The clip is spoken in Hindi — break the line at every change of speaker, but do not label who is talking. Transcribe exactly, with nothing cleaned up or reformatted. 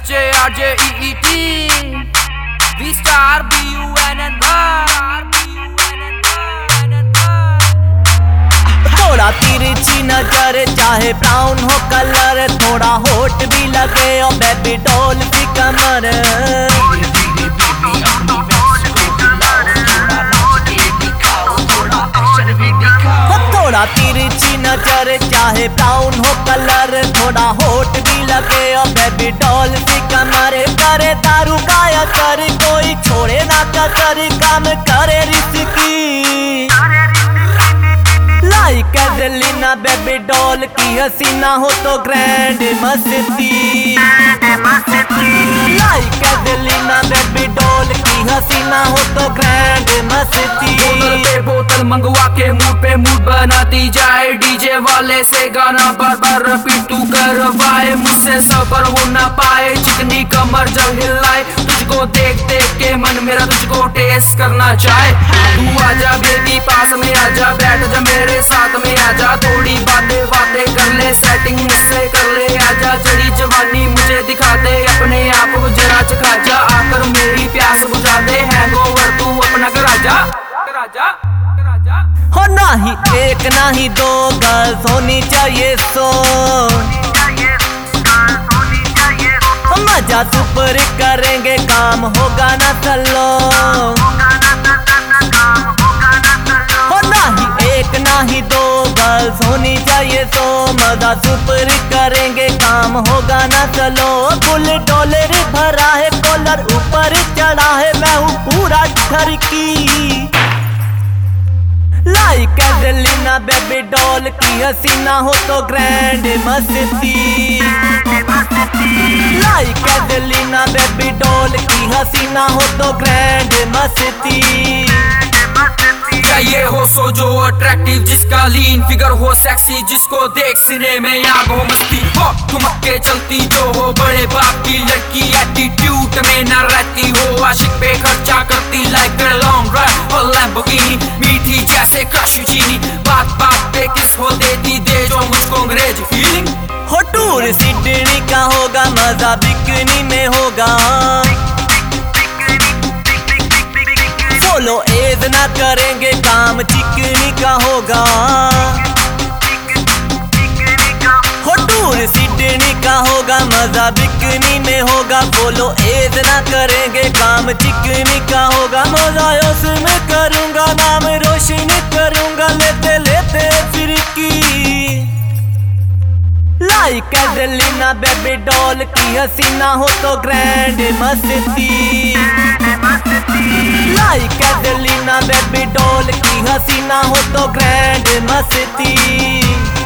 H A R J E E T V Star B U N N
थोड़ा तिरछी नजर चाहे ब्राउन हो कलर, थोड़ा होट भी लगे और बेबी डॉल की कमर। थोड़ा तिरछी नजर चाहे ब्राउन हो कलर, थोड़ा होट भी लगे और बेबी डॉल की कमर। करे दारू गाया कर कोई छोड़े ना कसर, काम करे risky like Angelina baby doll की हसीना हो तो ग्रैंड मस्ती। लाइक एंजेलिना बेबी डॉल की हसीना हो तो ग्रैंड मस्ती।
बोतल पे बोतल मंगवा के मूड पे मूड बनाती जाए, डीजे वाले से गाना बार बार रिपीट तू करवाए, मुझसे सबर हो ना पाए चिकनी कमर जब हिलाए। तुझको देख देख के मन मेरा तुझको टेस्ट करना चाहे। तू आजा बेबी पास में आजा, बैठ जा मेरे साथ में आजा, थोड़ी बातें बातें कर ले, सेटिंग मुझसे कर ले आजा। चढ़ी जवानी मुझे दिखा दे, अपने आप को जरा चखा जा, आकर मेरी प्यास बुझा दे, हैंगओवर तू अपना करा जा करा जा करा जा।
हो नहीं एक नहीं दो गर्ल्स होनी चाहिए सो, मजा सुपर करेंगे काम होगा ना चलो। हो नहीं एक नहीं दो गर्ल्स होनी चाहिए सो, मजा सुपर करेंगे काम होगा ना चलो। फुल डॉलर भरा है कॉलर ऊपर चढ़ा है, मैं हूँ पूरा ठरकी। लाइक एंजेलिना बेबी डॉल की हसीना हो तो ग्रैंड मस्ती। लाइक एंजेलिना बेबी डॉल की हसीना हो तो ग्रैंड मस्ती।
चाहिए हो सो जो अट्रैक्टिव, जिसका लीन फिगर हो सेक्सी, जिसको देख सिने में आग हो मस्ती हो, ठुमक के चलती जो हो बड़े बाप की लड़की, एटीट्यूड में न रहती हो, आशिक पे खर्चा करती लाइक लॉन्ग ड्राइव और लैम्बोर्गिनी, मीठी जैसे क्रशुचीनी, बात बात पे किस हो देती दे जो मुझको अंग्रेज फीलिंग।
हो टूर सिडनी का होगा मजा बिकनी में होगा, बोलो एज ना करेंगे काम चिकनी का होगा। हो टूर सिडनी का होगा मजा बिकनी में होगा, बोलो एज ना करेंगे काम चिकनी का होगा। मजा उसमें करूंगा नाम रोशन करूंगा, लेते लेते फिर की। लाइक एंजेलिना बेबी डॉल की हसीना हो तो ग्रैंड मस्ती। लाइक एंजेलिना बेबी डॉल की हसीना हो तो ग्रैंड मस्ती।